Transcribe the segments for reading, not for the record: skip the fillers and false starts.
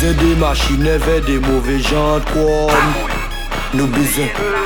besoin des machines avec des mauvais gens de com. Nous besoin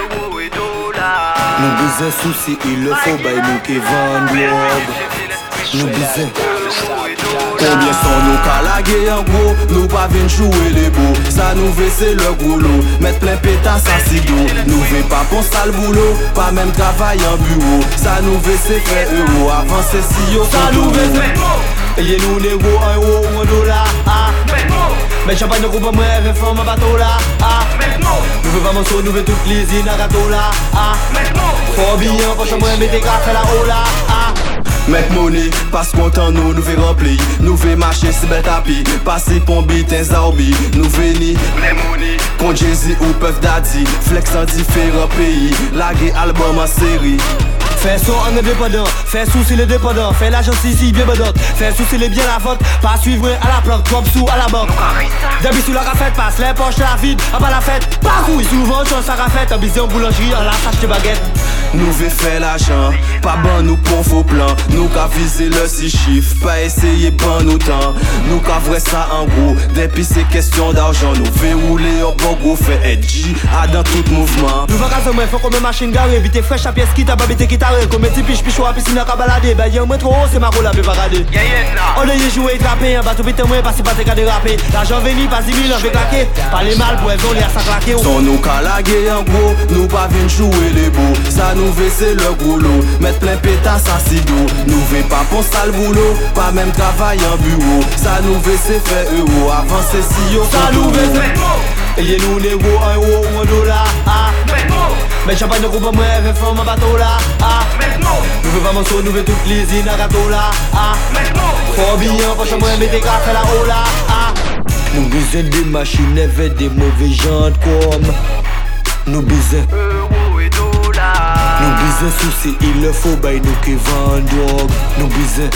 soucis, il le faut, bah nous qui vendent. Nous besoin. Combien sont nos calagués en gros? Nous pas venir jouer les beaux. Ça nous veut c'est le gros lot. Mettre plein pétasse à cigo. Nous veut pas pour sale boulot. Pas même travail en bureau. Ça nous veut c'est faire euro. Avancer si yo. Ça nous veut et nous les gros 1 euro ou 1 dollar. Mais champagne ne coupe pas moi, elle fait un bateau là. Nous veux pas mon saut, nous veux toutes les îles à gâteau là. Faut bien, pour moi, mettez café là haut là. Make money, passe content nous veut remplir. Nous veut marcher si bel tapis. Passer pour bitin zarbi. Nous veni, les money. Con Jay-Z ou Puff Daddy. Flex en différents pays. Laguer album en série. Fais son en indépendant, fais souci les dépendants, fais l'argent si bien bedante, fais souci les biens la vente, pas suivre à la planque, comme sous à la banque. D'habitude sous la rafette, passe les poches la vide, à pas la fête, pas couille. Souvent chance à rafette, en baiser en boulangerie, en la sache de baguette. Nous veut faire l'argent, pas ban nous pour faux plan. Nous qu'a viser le 6 chiffres, pas essayer ban nous temps. Nous qu'a vrai ça en gros, depuis c'est question d'argent. Nous veut rouler au bon gros, fait edgy, à dans tout mouvement. Nous va casser moi, faut qu'on me machine garée, vite fraîche à pièce qui t'a pas vite qui t'a comme un petit piche à piscine à cabaladé. Ben y'a un moins trop haut, c'est ma roule à me parader. On est joué trappé, un bateau vite moins, pas si pas t'es qu'à déraper. L'argent venu, pas 10 000, on fait claquer. Pas les mal pour elles, on les a claquer. Sont nos calagués en gros, nous pas venir jouer les beaux. Ça nous veut c'est le gros lot. Mettre plein pétasse à cigo. Nous veut pas pour sale boulot, pas même travail en bureau. Ça nous veut c'est faire euro, avancer si yo. Ça nous veut et nous les gros 1 euro ou 1 dollar. Mais champagne ne coupe pas moi, elle fait un bateau là. Nous veux pas mon saut, nous veux toutes les îles à gâteau là. Faut bien, pour moi, mettez café là haut là. Nous besoin des machines avec des mauvais gens de com. Nous besoin soucis, il le faut, bah nous qui vendent drogue. Nous besoin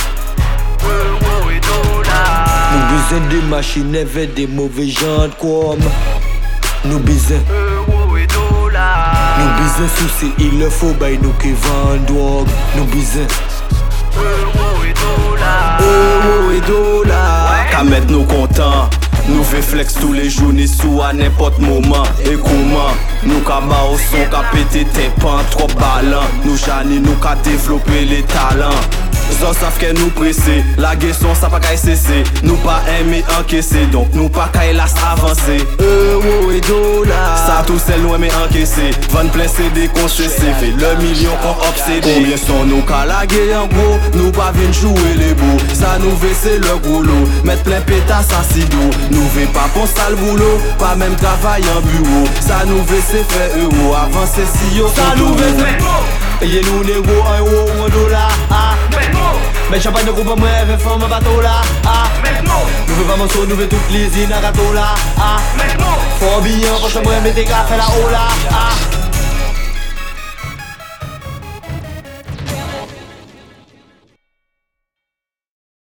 des machines avec des mauvais gens de com. Nous besoin soucis, il le faut, bah nous qui vendent drogue. Nous besoin euro et dollars. Qu'à mettre nos contents. Nous fait flex tous les jours, ni sous à n'importe moment. Et comment nous qu'à bas au son, qu'à péter tes pans, trop ballants. Nous jani, nous qu'à développer les talents. Zon savent qu'elle nous presser, la guesson ça pas qu'à cesser. Nous pas aimer encaisser, donc nous pas qu'à hélas avancer. Euro et dollars, ça tout c'est loin mais encaissé. Vendre plein CD qu'on cessé, fait le million qu'on obsédé. Combien sont nos calagués en gros, nous pas venir jouer les beaux. Ça nous veut c'est le gros lot, mettre plein pétasse à cido. Nous veut pas pour sale boulot, pas même travail en bureau. Ça nous veut c'est faire euro, avancer si yo. Ça nous veut et nous les gros 1 euro ou 1 dollar. Mais champagne ne coupe pas moi, elle fait un bateau là. Nous veux pas mon saut, nous veux toutes les îles à gâteau là. Faut bien, pour moi, mettez café là haut là.